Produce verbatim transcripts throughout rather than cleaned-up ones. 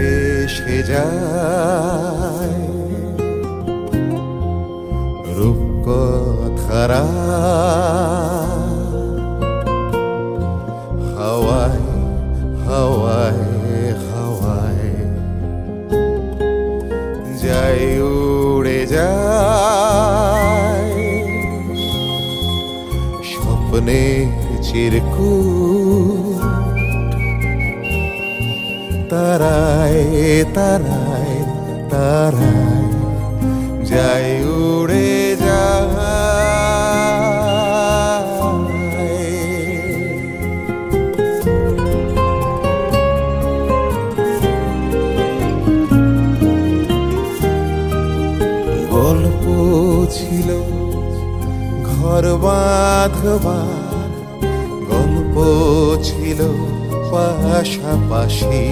ভেসে যায় রূপকথারা হাওয়ায় হাওয়ায় হাওয়ায় যায় উড়ে যায় স্বপ্নের চিরকুট তারায় তারায় তারায় যায় উড়ে যায় গল্প ছিল ঘর বাঁধবার গল্প ছিল পাশাপাশি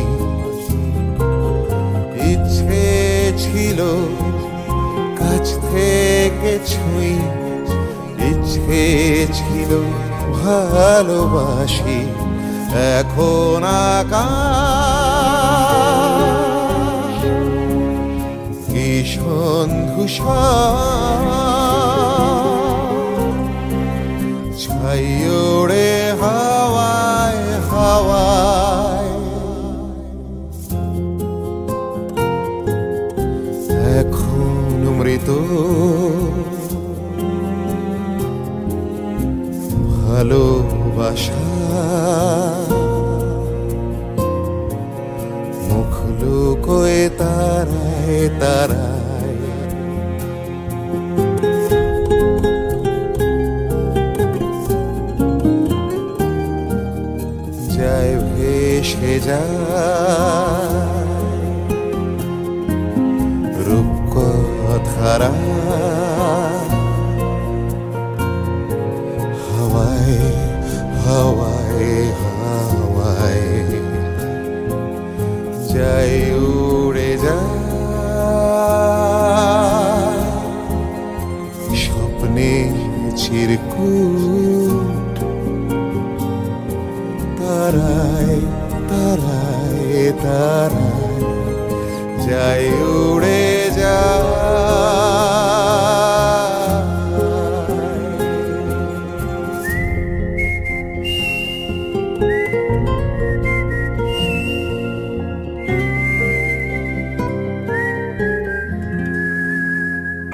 ইচ্ছে ছিল কাছ থেকে ছুঁই ইচ্ছে ছিল ভালোবাসি এখন আকাশ কি সন্ধুষার ছাই ওড়ে হাওয়ায় হাওয়ায় এখন মৃত ভালোবাসা মুখ লুকোয় তারায় তারায় যায় ভেসে যায় রূপকথারা হাওয়ায় হাওয়ায় হাওয়ায় যায় উড়ে যায় স্বপ্নে চিরকুট তারায় তারায় তারায় যায়